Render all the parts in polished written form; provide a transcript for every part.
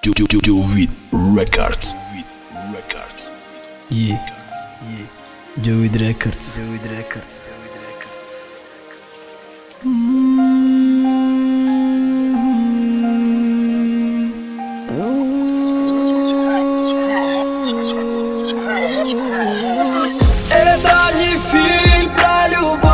Do It Records. Yeah. Do It Records. Это не фильм про любовь,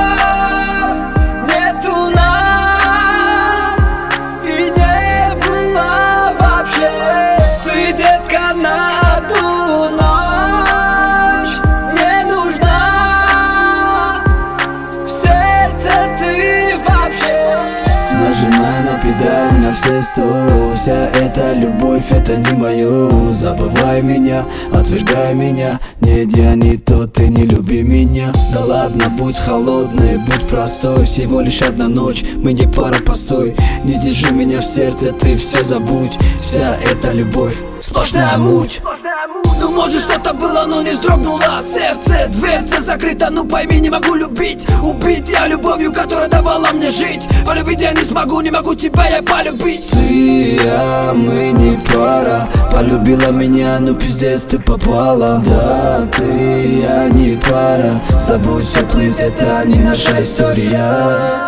нет у нас и не было вообще. Ты, детка, на одну ночь не нужна, в сердце ты вообще. Нажимай на педаль на все 100. Вся эта любовь, это не мое. Забывай меня, отвергай меня. Нет, я не тот, ты не люби меня. Да ладно, будь холодной, будь простой. Всего лишь одна ночь, мы не пара, постой. Не держи меня в сердце, ты все забудь. Вся эта любовь, сплошная муть. Ну может что-то было, но не вздрогнуло сердце. Дверца закрыта, ну пойми, не могу любить. Убить я любовью, которая давала мне жить. Полюбить я не смогу, не могу тебя я полюбить. Ты и я, мы не пара. Полюбила меня, ну пиздец ты попала. Да, ты и я не пара. Забудь все, плиз, это не наша история.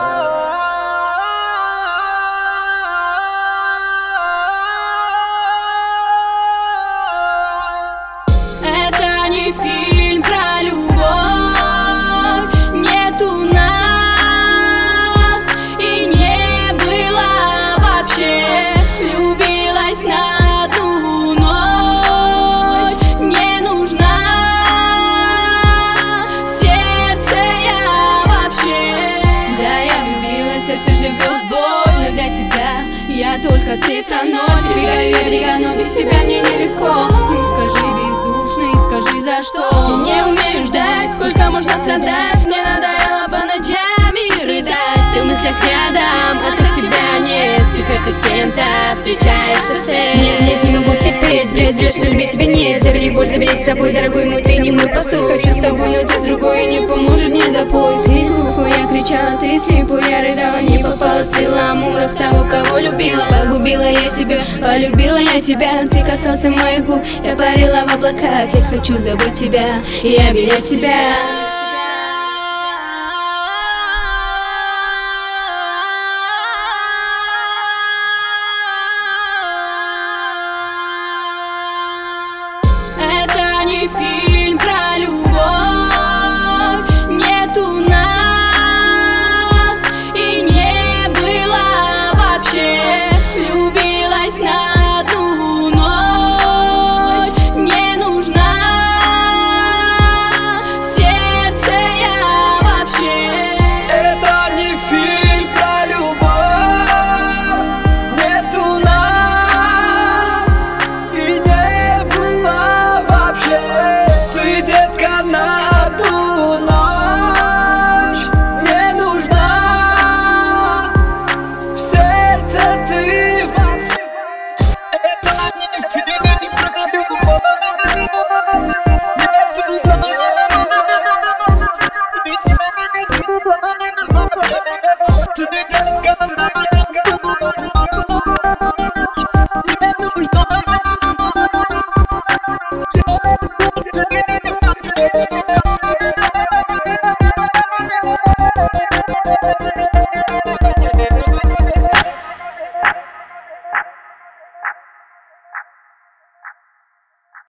Это не фильм про любовь, нет у нас и не было вообще. Влюбилась на одну ночь, не нужна, в сердце я вообще. Да, я влюбилась, сердце живет боль, но для тебя я только цифра 0. Перебегаю я берега, но без тебя мне нелегко. Ну скажи бездушный, скажи за что. Я не умею ждать, сколько можно страдать. Мне надоело по ночами рыдать. Ты в мыслях рядом, а тут тебя нет. Теперь ты с кем-то встречаешься. Нет, не могу терпеть, бред, что любить тебя нет. Забери боль, забери с собой, дорогой мой, ты не мой пастух. Хочу с тобой, но ты с другой, не поможет мне запой. Ты глухой, я кричала, ты слепой, я рыдала. Не попала стрела Амура в того, кого любила. Погубила я себя, полюбила я тебя. Ты касался моих губ, я парила в облаках. Я хочу забыть тебя и обелять тебя.